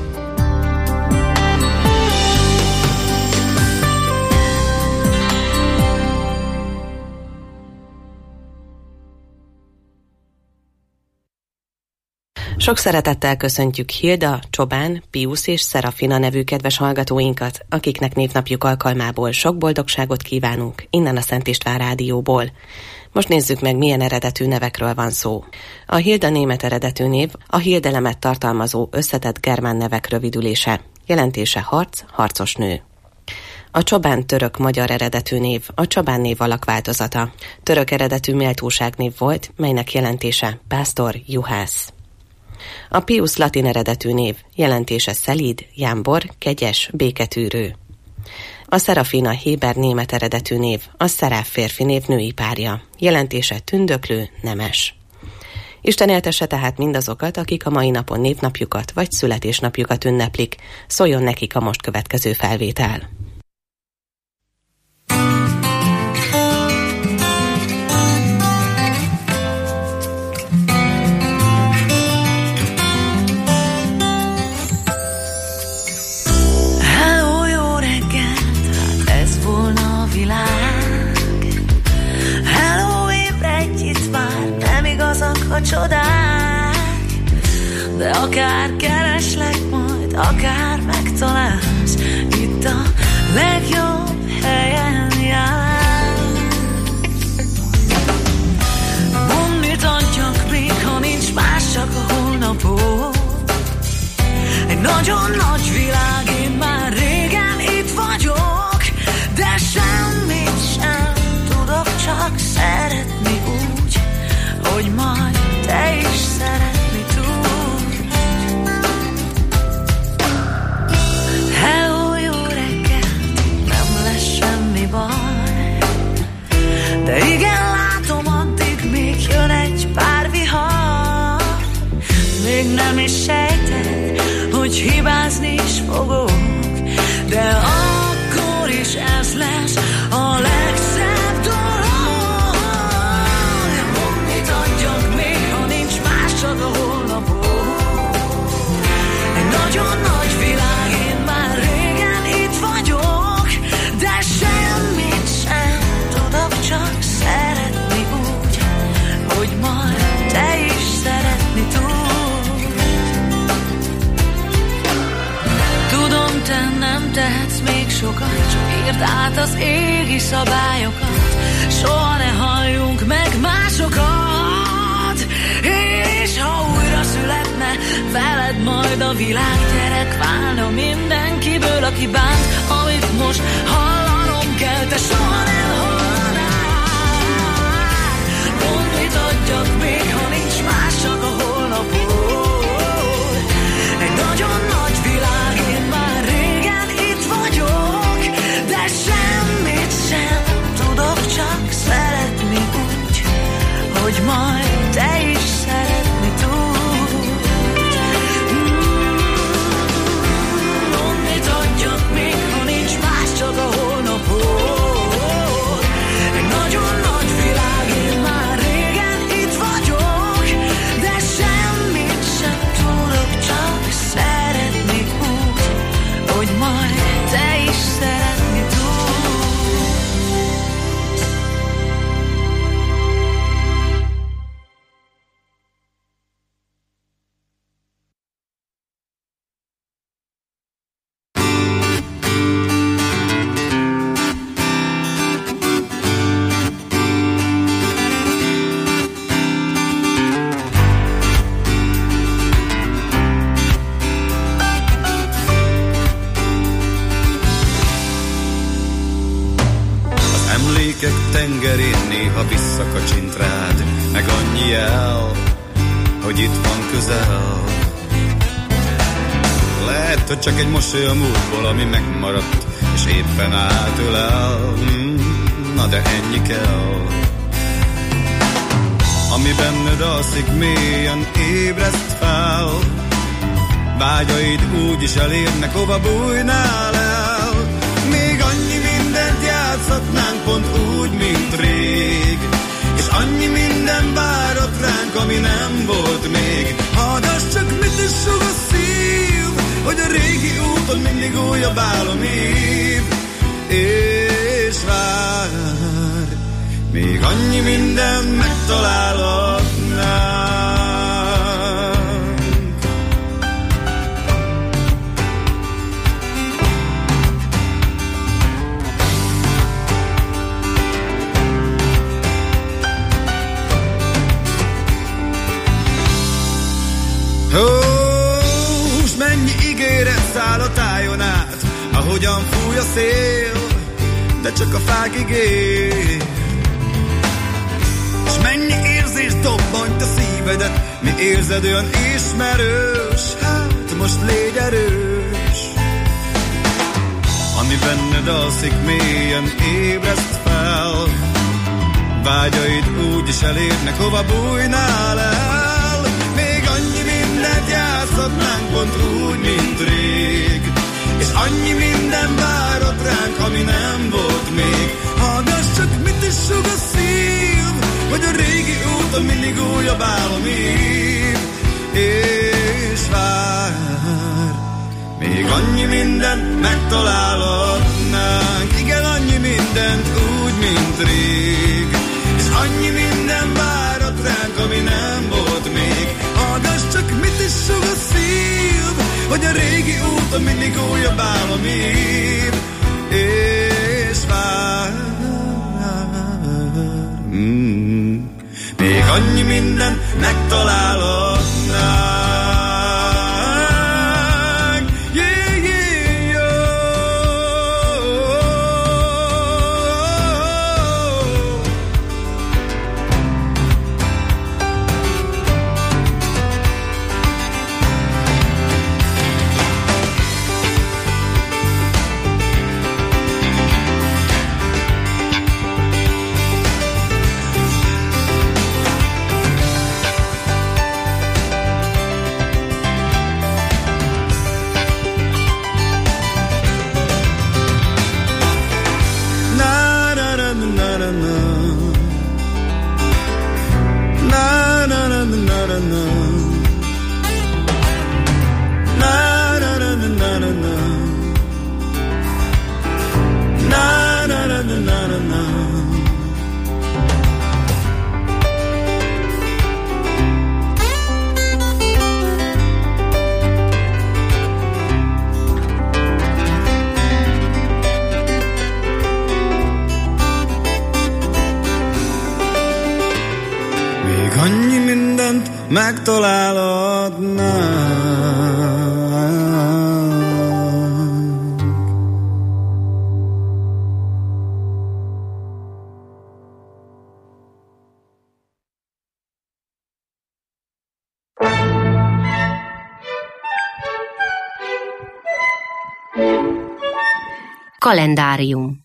Sok szeretettel köszöntjük Hilda, Csobán, Piusz és Szerafina nevű kedves hallgatóinkat, akiknek névnapjuk alkalmából sok boldogságot kívánunk innen a Szent István Rádióból. Most nézzük meg, milyen eredetű nevekről van szó. A Hilda német eredetű név a Hildelemet tartalmazó összetett germán nevek rövidülése. Jelentése harc, harcos nő. A Csobán török-magyar eredetű név, a Csobán név alakváltozata. Török eredetű méltóságnév volt, melynek jelentése pásztor, juhász. A Pius latin eredetű név, jelentése szelíd, jámbor, kegyes, béketűrő. A Szerafina héber német eredetű név, a Szeráf férfi név női párja, jelentése tündöklő, nemes. Isten éltesse tehát mindazokat, akik a mai napon névnapjukat vagy születésnapjukat ünneplik, szóljon nekik a most következő felvétel. Hello, jó reggelt, hát ez volna a világ. Hello, ébredj, itt már nem igazak a csodák, de akár kereslek majd, akár megtalálsz, itt a legjobb helyen jár. Mondd, mit adjak még, ha nincs más, csak a holnapot. Egy nagyon nagy világ, én már régen itt vagyok, de semmit sem tudok csak szeretni úgy, hogy majd te is szeretni tudj. Hello, jó reggelt, nem lesz semmi baj, de igen, látom, addig még jön egy pár vihar. Még nem is sejted, hogy hibázni is fogok, de akkor is ez lesz a legszebb dolog. Mondd, mit adjak még, ha nincs más, csak a holnapot. Egy nagyon nagy világ, én már régen itt vagyok, de semmit sem tudok csak szeretni úgy, hogy majd te is szeretni tudsz. Tudom, te nem tehetsz még sokat, csak írd át az égi szabályokat, soha ne halljunk meg másokat. És ha újra születne veled majd a világ, gyerek válna mindenkiből, aki bánt, amit most hallanom kell, te soha nem hallanál. Mondd, mit adjak még, ha nincs más, csak a holnapot. Egy nagyon nagy világ, én már régen itt vagyok, de semmit sem tudok csak szeretni úgy, hogy majd te is szeretni tudj. Mondd, mit adjak még, ha nincs más, csak a holnapot. Egy nagyon nagy világ, én már régen itt vagyok, de semmit sem tudok csak szeretni úgy, hogy majd te is szeretni tudsz. Tengerén néha visszakacsint rád, meg annyi jel, hogy itt van közel. Lehet, hogy csak egy mosoly a múltból, ami megmaradt, és éppen átölel. Na de ennyi kell. Ami benned alszik, mélyen ébreszt fel. Vágyaid úgy is elérnek, hova bújnál el. Még annyi mindent játszhatnánk pont úgy, mint rég, és annyi minden várat ránk, ami nem volt még. Hallgass csak, mit is sug a szív, hogy a régi úton mindig újabb álom hív. És vár, még annyi minden megtalálhatnánk. Hús, mennyi ígéret száll a tájon át, ahogyan fúj a szél, de csak a fák ígér. S mennyi érzés dobbant a szív kedvedet, mi érzed olyan ismerős, hát most légy erős. Ami benned alszik mélyen, ébreszt fel, vágyaid úgy is elérnek, hova bújnál el. Még annyi mindent játszhatnánk pont úgy, mint rég, és annyi minden várott ránk, ami nem volt még. Hallgass csak, mit is sug a szív, hogy a régi úton mindig újabb álom ív, és vár. Még annyi mindent megtalálhatnánk, igen, annyi mindent úgy, mint rég, és annyi minden várat ránk, ami nem volt még. Hallgass csak, mit is sug a szív, hogy a régi úton mindig újabb álom ír, és vár. Mm. Még annyi mindent megtalálhatnánk. Annyi mindent megtalálhatnánk. Kalendárium.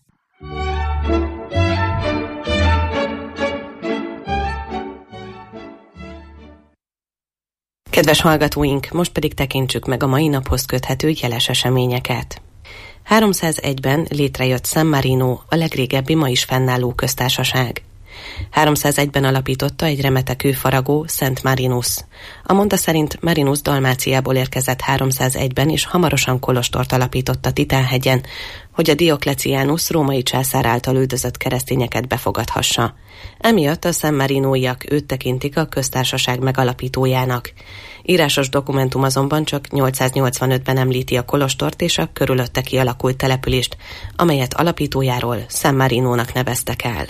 Kedves hallgatóink, most pedig tekintsük meg a mai naphoz köthető jeles eseményeket. háromszázegyben létrejött San Marino, a legrégebbi ma is fennálló köztársaság. háromszázegyben alapította egy remetekű faragó Szent Marinus. A monda szerint Marinus Dalmáciából érkezett háromszázegyben, és hamarosan kolostort alapított a Titán-hegyen, hogy a Dioklecianus római császár által üldözött keresztényeket befogadhassa. Emiatt a San Marinóiak őt tekintik a köztársaság megalapítójának. Írásos dokumentum azonban csak nyolcszáznyolcvanötben említi a kolostort és a körülötte kialakult települést, amelyet alapítójáról San Marinónak neveztek el.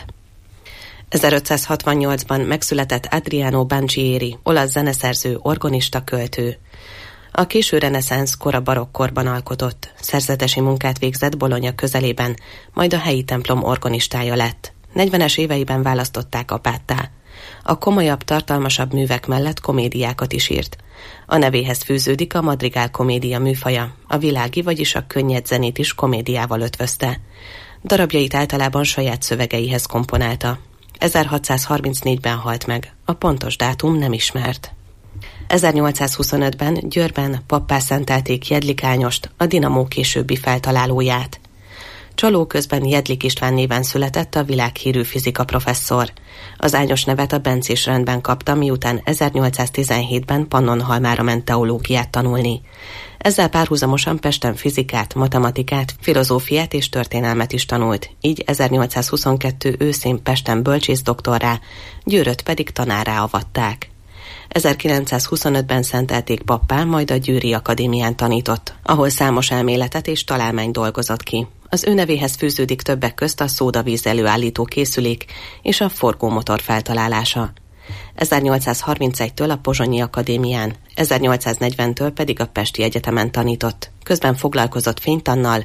ezerötszázhatvannyolcban megszületett Adriano Banchieri, olasz zeneszerző, organista, költő. A késő reneszánsz, kora barokkorban alkotott, szerzetesi munkát végzett Bologna közelében, majd a helyi templom organistája lett. negyvenes éveiben választották apáttá. A komolyabb, tartalmasabb művek mellett komédiákat is írt. A nevéhez fűződik a madrigál komédia műfaja, a világi, vagyis a könnyed zenét is komédiával ötvözte. Darabjait általában saját szövegeihez komponálta. ezerhatszázharmincnégyben halt meg, a pontos dátum nem ismert. ezernyolcszázhuszonötben Győrben pappá szentelték Jedlik Ányost, a Dinamó későbbi feltalálóját. Csaló közben Jedlik István néven született a világhírű fizika professzor. Az Ányos nevet a bencés rendben kapta, miután ezernyolcszáztizenhétben Pannonhalmára ment teológiát tanulni. Ezzel párhuzamosan Pesten fizikát, matematikát, filozófiát és történelmet is tanult, így ezernyolcszázhuszonkettő őszén Pesten bölcsész-doktorrá, Győröt pedig tanárrá avatták. ezerkilencszázhuszonötben szentelték pappá, majd a Győri Akadémián tanított, ahol számos elméletet és találmányt dolgozott ki. Az ő nevéhez fűződik többek közt a szódavíz előállító készülék és a forgómotor feltalálása. ezernyolcszázharmincegytől a Pozsonyi Akadémián, ezernyolcszáznegyventől pedig a Pesti Egyetemen tanított. Közben foglalkozott fénytannal,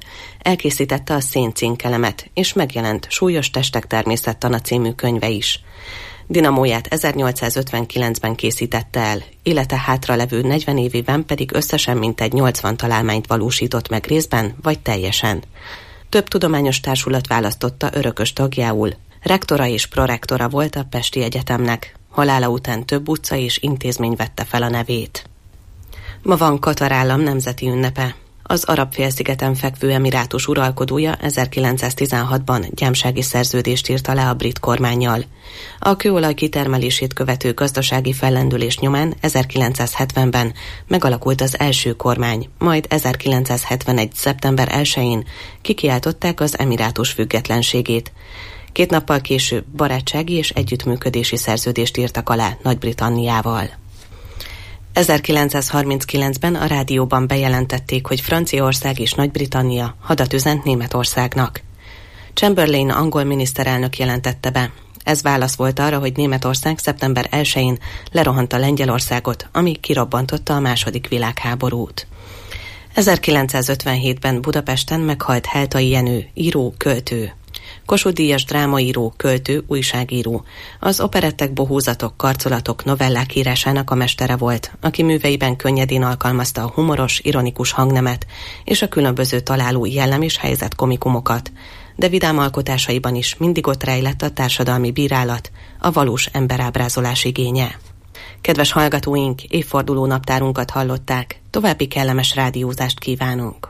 elkészítette a Széncinkkelemet, és megjelent Súlyos testek természettana című könyve is. Dinamóját ezernyolcszázötvenkilencben készítette el, élete hátra levő negyven évében pedig összesen mintegy nyolcvan találmányt valósított meg részben vagy teljesen. Több tudományos társulat választotta örökös tagjául. Rektora és prorektora volt a Pesti Egyetemnek. Halála után több utca és intézmény vette fel a nevét. Ma van Katar állam nemzeti ünnepe. Az Arab-félszigeten fekvő emirátus uralkodója ezerkilencszáztizenhatban gyámsági szerződést írta le a brit kormánnyal. A kőolaj kitermelését követő gazdasági fellendülés nyomán ezerkilencszázhetvenben megalakult az első kormány, majd ezerkilencszázhetvenegy. szeptember elsején kikiáltották az emirátus függetlenségét. Két nappal később barátsági és együttműködési szerződést írtak alá Nagy-Britanniával. ezerkilencszázharminckilencben a rádióban bejelentették, hogy Franciaország és Nagy-Britannia hadat üzent Németországnak. Chamberlain angol miniszterelnök jelentette be. Ez válasz volt arra, hogy Németország szeptember elsején lerohanta Lengyelországot, ami kirabbantotta a második világháborút. ezerkilencszázötvenhétben Budapesten meghalt Heltai Jenő, író, költő. Kossuth-díjas drámaíró, költő, újságíró. Az operettek, bohózatok, karcolatok, novellák írásának a mestere volt, aki műveiben könnyedén alkalmazta a humoros, ironikus hangnemet és a különböző találó jellem és helyzet komikumokat, de vidám alkotásaiban is mindig ott rejlett a társadalmi bírálat, a valós emberábrázolás igénye. Kedves hallgatóink, évforduló naptárunkat hallották, további kellemes rádiózást kívánunk!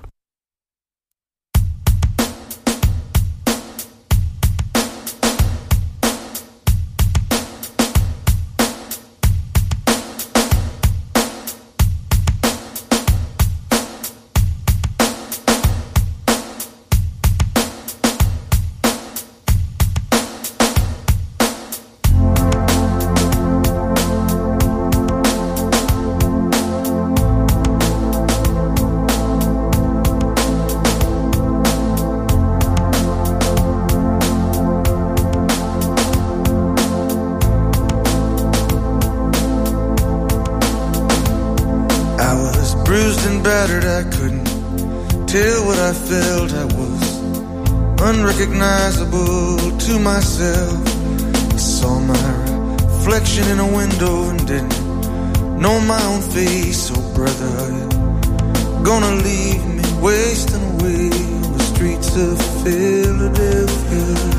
Unrecognizable to myself. I saw my reflection in a window and didn't know my own face. Oh brother, are you gonna leave me wasting away on the streets of Philadelphia?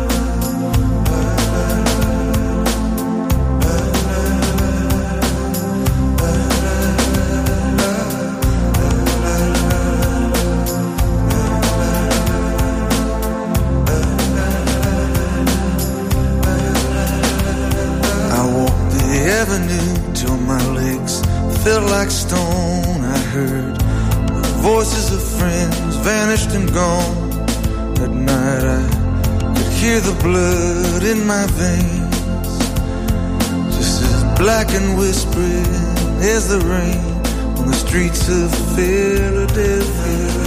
Felt like stone. I heard the voices of friends vanished and gone. At night I could hear the blood in my veins, just as black and whispering as the rain on the streets of Philadelphia.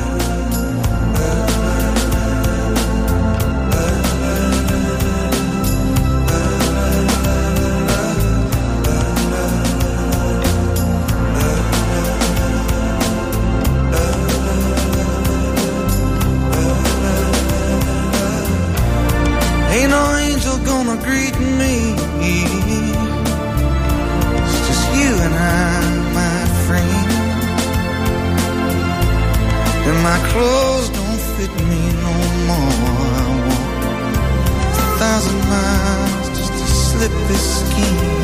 Greet me. It's just you and I, my friend. And my clothes don't fit me no more. I walk a thousand miles just to slip this skin.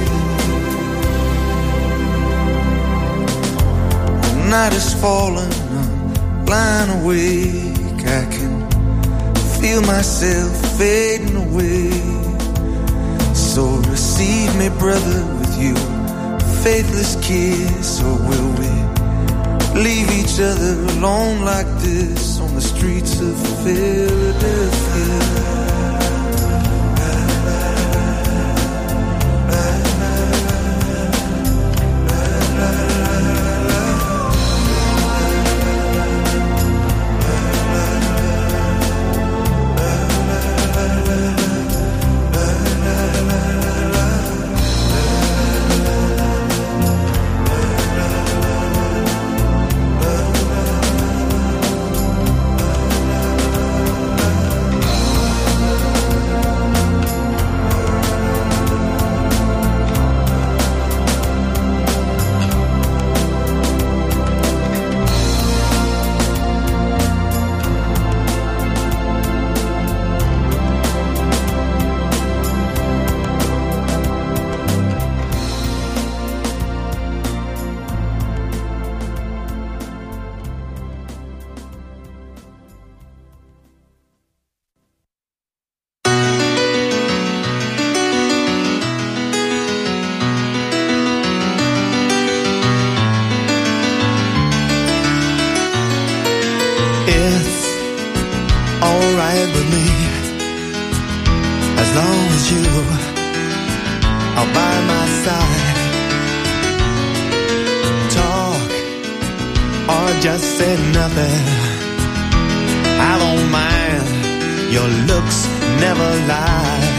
The night is falling, I'm lying awake. I can feel myself fading away. So receive me, brother, with you faithless kiss, or will we leave each other alone like this on the streets of Philadelphia? ride with me. As long as you are by my side. Talk or just say nothing, I don't mind, your looks never lie.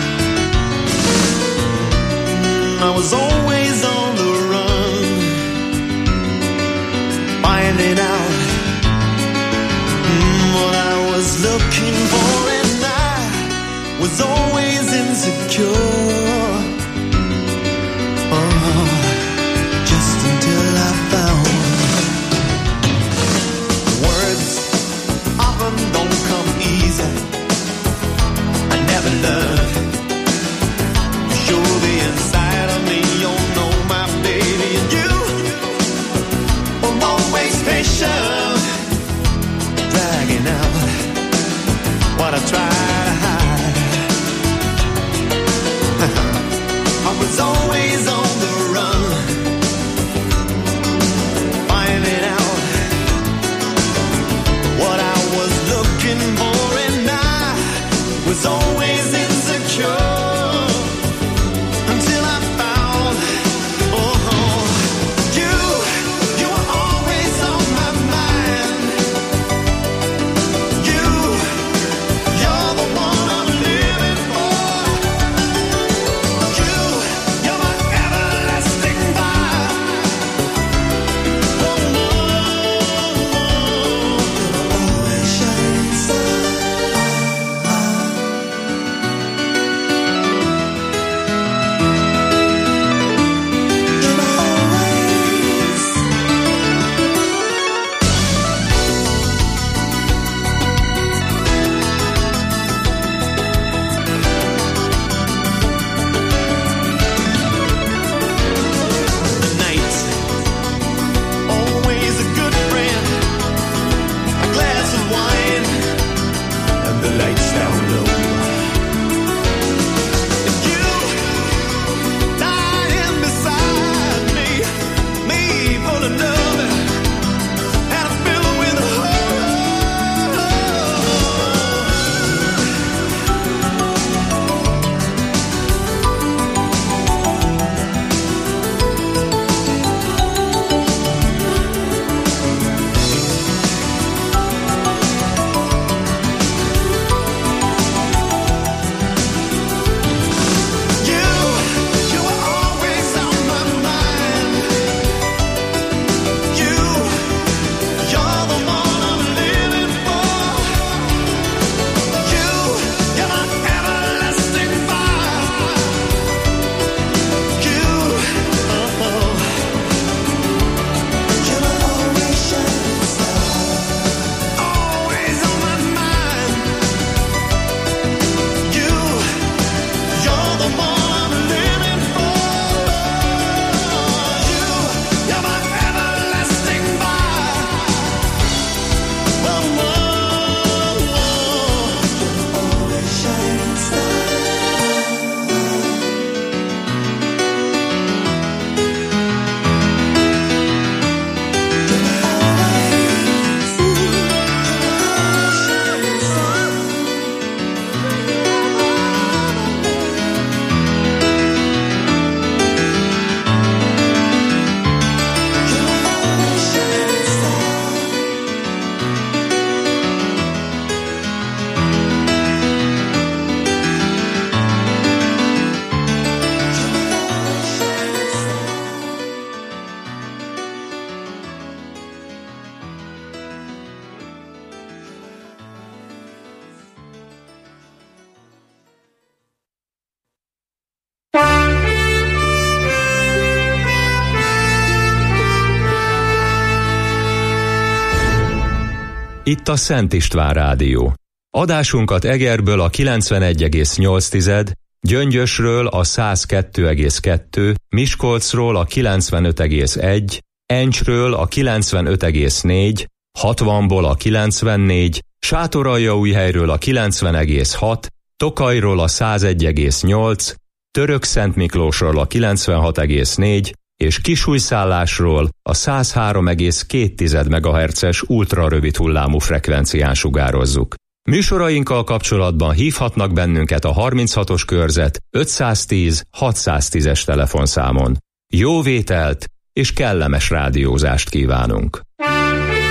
I was always on the run, finding out mm, what I was looking for, and I was always insecure. Oh, just until I found words often don't come easy. I never learned to show the inside of me. You know my baby, and you were always patient, dragging out what I tried to hide. I was always on the run, finding out what I was looking for, and I was always insecure. Until I found, oh, you, you were always on my mind. You, you're the one I'm living for. You, you're my everlasting fire. Oh, no, always shining star. Always a good friend, a glass of wine, and the lights down low. And you lying beside me, me full of love and filled with you, you were always on my mind. You, you're the one I'm living for. You, you're my everlasting fire. You, oh, you were always shining star, always on my mind. You, you're the one I'm living for. You, you're my everlasting fire. Whoa, whoa, whoa. Always shining star. Itt a Szent István Rádió. Adásunkat Egerből a kilencvenegy egész nyolc, Gyöngyösről a száz kettő egész kettő, Miskolcról a kilencvenöt egész egy, Encsről a kilencvenöt egész négy, hatvanból a kilencvennégy, Sátoraljaújhelyről a kilencven egész hat, Tokajról a száz egy egész nyolc, Törökszentmiklósról a kilencvenhat egész négy, és Kisújszállásról a száz három egész két megahertzes ultrarövid hullámú frekvencián sugározzuk. Műsorainkkal kapcsolatban hívhatnak bennünket a harminchatos körzet ötszáztíz hatszáztízes telefonszámon. Jó vételt és kellemes rádiózást kívánunk!